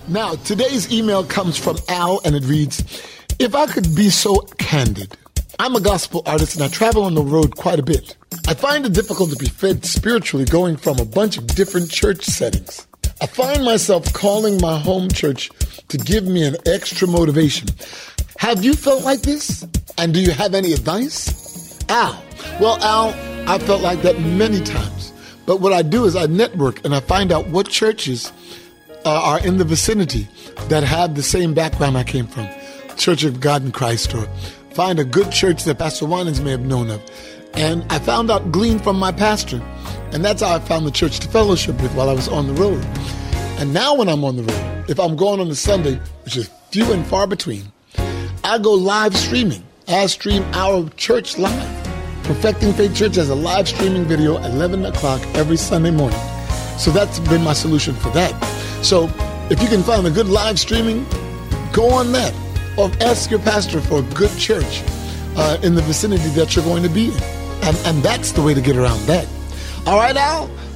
Now, today's email comes from Al, and it reads, if I could be so candid, I'm a gospel artist and I travel on the road quite a bit. I find it difficult to be fed spiritually going from a bunch of different church settings. I find myself calling my home church to give me an extra motivation. Have you felt like this? And do you have any advice? Al. Well, Al, I felt like that many times. But what I do is I network and I find out what churches are in the vicinity that have the same background I came from, Church of God in Christ, or find a good church that Pastor Winans may have known of. And I found out, gleaned from my pastor, and that's how I found the church to fellowship with while I was on the road. And now when I'm on the road, if I'm going on a Sunday, which is few and far between, I go live streaming. I stream our church live. Perfecting Faith Church has a live streaming video at 11 o'clock every Sunday morning. So that's been my solution for that. So if you can find a good live streaming, go on that. Or ask your pastor for a good church in the vicinity that you're going to be in. And that's the way to get around that. All right, Al?